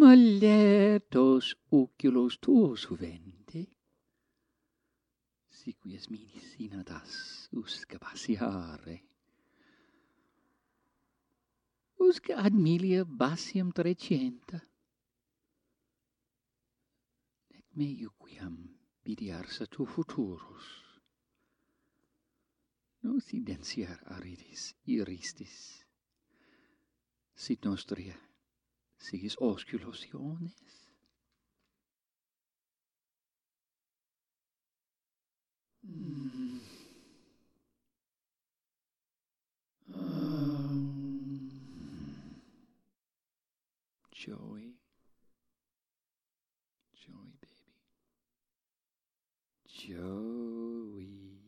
Molletos oculos tuos juvente, siquies minis inatas usque passiare. Usque ad milia basium trecienta, et me iuquiam bidiarsa tu futurus. Non sidentiar aridis iristis, sit nostria sigis osculosiones. Joey, baby. Joey.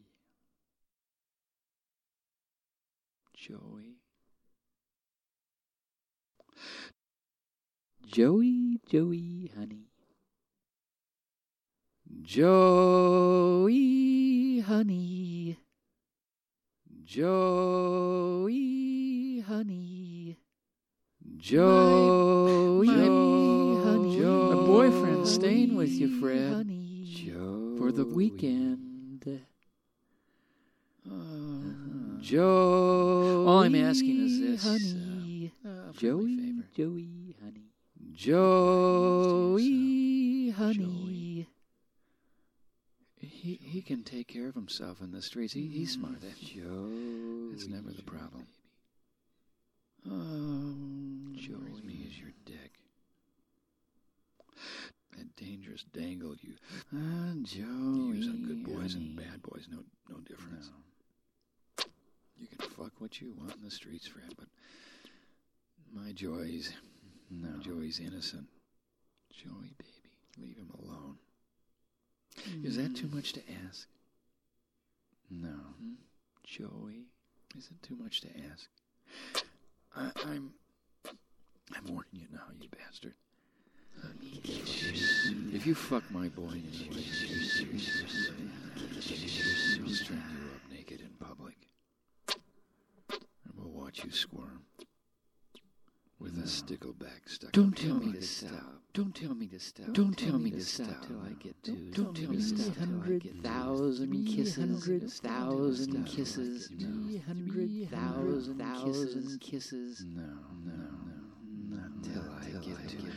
Joey, honey. Joey, honey. Joey, honey. Joey, honey. My boyfriend's staying with you, Fred, honey. For the weekend. Joey, all I'm asking is this, honey. Joey, honey. Joey, honey. He can take care of himself in the streets. He's smart. That's never the problem. Joey, me is your dick. That dangerous dangle you. Joey, you use on good boys and bad boys. No difference. No. You can fuck what you want in the streets, Fred, but my Joey's innocent. Joey, baby, leave him alone. Is that too much to ask? No. Joey, is it too much to ask? I'm warning you now, you bastard. If you fuck my boy, I'll string you up naked in public. And we'll watch you squirm. With a stickleback stuck. Don't tell me to stop. Don't tell me to stop. Don't tell me to stop till I get to. Don't tell me to stop till I get 1,000 kisses. 1,000 kisses. 300,000 kisses. No. Not till I get to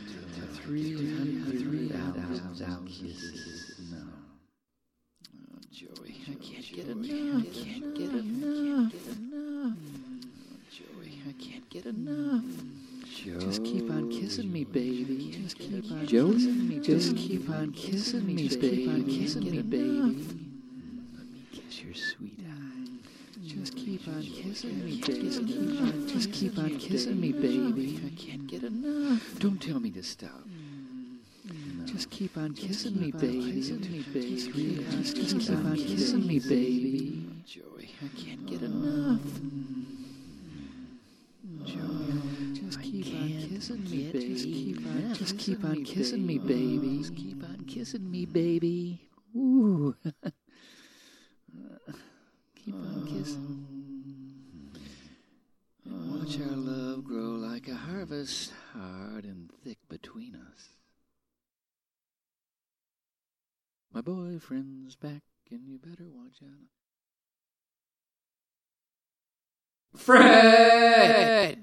300,000 kisses. No. Oh, Joey, I can't get enough. Joey, I can't get enough. Just keep on kissing me, baby. Just keep on kissing me. Just keep on kissing me, baby. Let me kiss your sweet eye. Just keep on kissing me, baby. Just keep on kissing me, baby. I can't get enough. Don't tell me to stop. Just keep on kissing me, baby. Just keep on kissing me, baby. Joey, I can't get enough. Joey, just keep on kissing me, baby. Just keep on kissing me, baby. Just keep on kissing me, baby. Ooh. Keep on kissing. And watch our love grow like a harvest, hard and thick between us. My boyfriend's back, and you better watch out. Fred!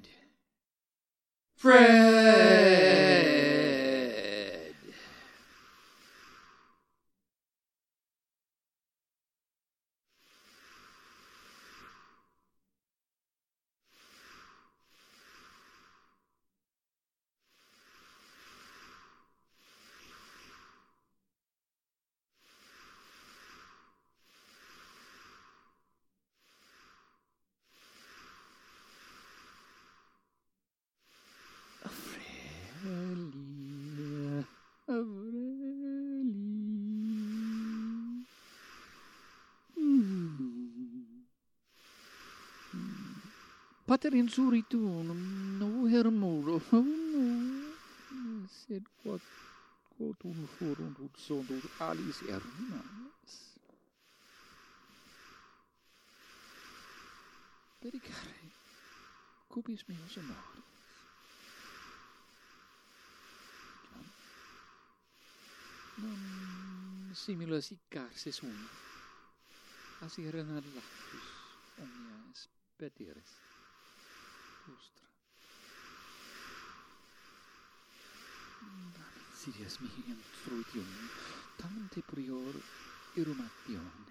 Pater insuritunum, no hermuro, sed quotum forunt ut sunt alis hermanas. Pedicare, cubis meus honoris. Non simulasicarse sunt, asi renallactus omnia expedires lustra. Sidias mihi instruitium, tante prior irrumatione.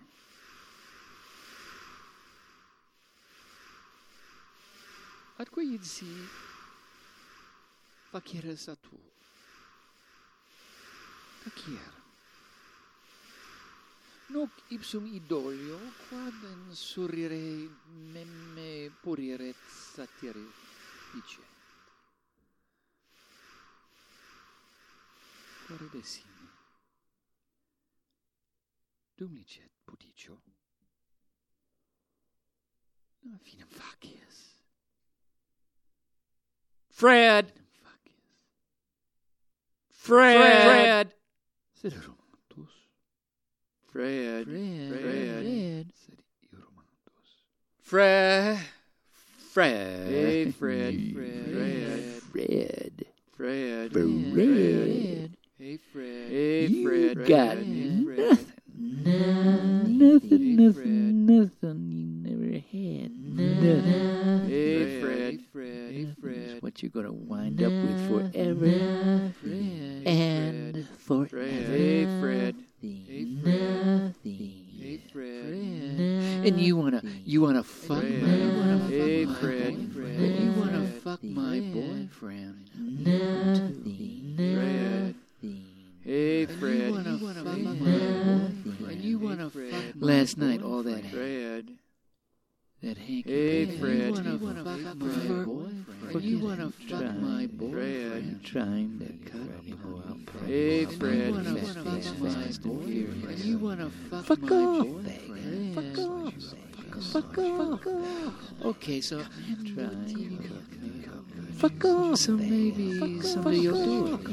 Atque id si faceres a tu. Facer. Noc ipsum idolio, quad insurrire memme puriret satire dicet. Quare decime. Dum licet pudicio. Finem facies. Fred! Fred! Sed Romantus. Fred. Sed Romantus. Fred. Hey, Fred. Hey, Fred. You got nothing. Nothing you never had. Nothing. Hey, Fred. It's what you're gonna wind up with forever and forever. Hey, Fred. Nothing. Hey, Fred. And you wanna fuck Hey, Fred. You wanna fuck my boyfriend. Nothing. Hey, Fred. And you wanna fuck last night all that Fred. that hanky. Hey, Fred. You wanna fuck my boyfriend. You wanna fuck my boyfriend. Trying to cut me off. Hey, Fred. You wanna fuck my boyfriend. You wanna fuck my boyfriend. Fuck off. Fuck off. Okay, so fuck off. So maybe someday you'll do it.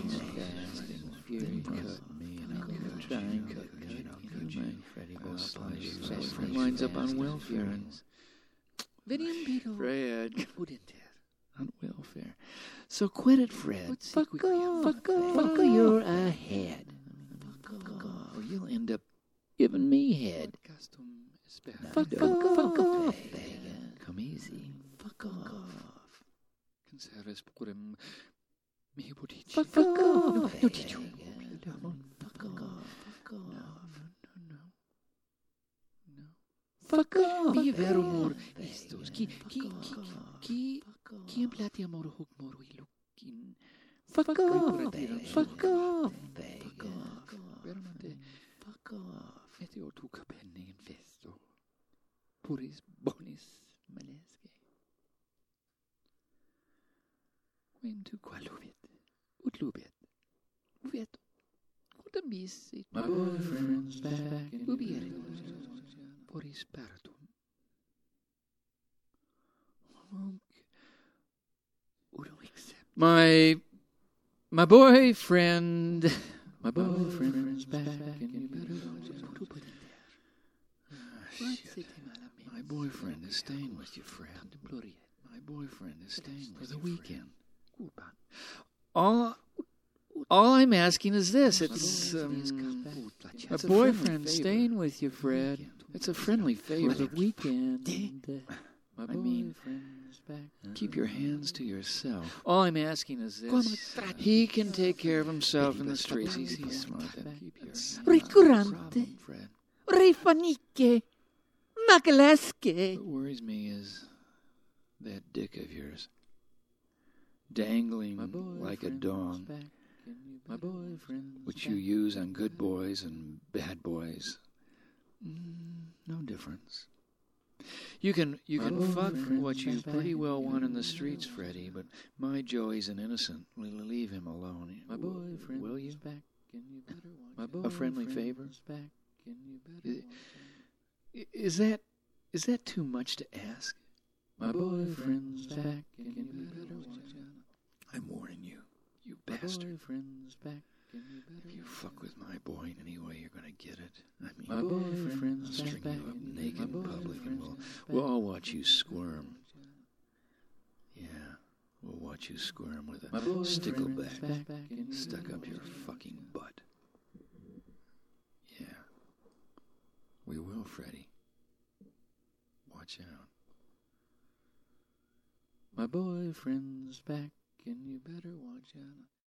Winds up on welfare. Veniam Beetle. Fred. On welfare. So quit it, Fred. Fuck off. Fuck off. You're ahead. Fuck off. Or you'll end up giving me head. Fuck off. Come easy. Fuck off. Conserves purem mihi pudici. Fuck off. No, dicio. Fuck off. Fuck off. Wie verumur istos. Qui implati amor hoc moro ilucin. Fuck off. Fuck off. Veramente. Fuck off. Meteo tu capenni in festo. Puris bonis malesque. Quem tu qual lubit. Ut lubit. Uvet. Quodam bis. My boyfriend's back. Ubiere. Puris paratum. Udo accept. My boyfriend. My boyfriend's back. My boyfriend is staying with you, Fred. My boyfriend is staying for the weekend. All I'm asking is this. It's my boyfriend staying with you, Fred. It's a friendly favor. For the weekend. I mean, keep your hands to yourself. All I'm asking is this. He can take care of himself in the streets. He's smart. Keep your Ricurante. Fred. Rifanique. Macalesque. What worries me is that dick of yours. Dangling like a dong. My boyfriend. Which you use on good boys and bad boys. No difference. You can fuck what you pretty well want in the streets, Freddie, but my Joey's an innocent. We'll leave him alone. My boyfriend. Will you? Back, and you better watch A friendly favor? Back, and you better Is that too much to ask? My boyfriend's back, and you better watch out. I'm warning you, you bastard. My boyfriend's back, and you better If you fuck with my boy in any way, you're gonna get it. I mean, My boyfriend's I'll string back, you up and naked in my public, and boyfriend's we'll back. all watch you squirm. Yeah, we'll watch you squirm with My a boyfriend's stickleback back, and you stuck better up your watch out. fucking butt. watch out. My boyfriend's back, and you better watch out.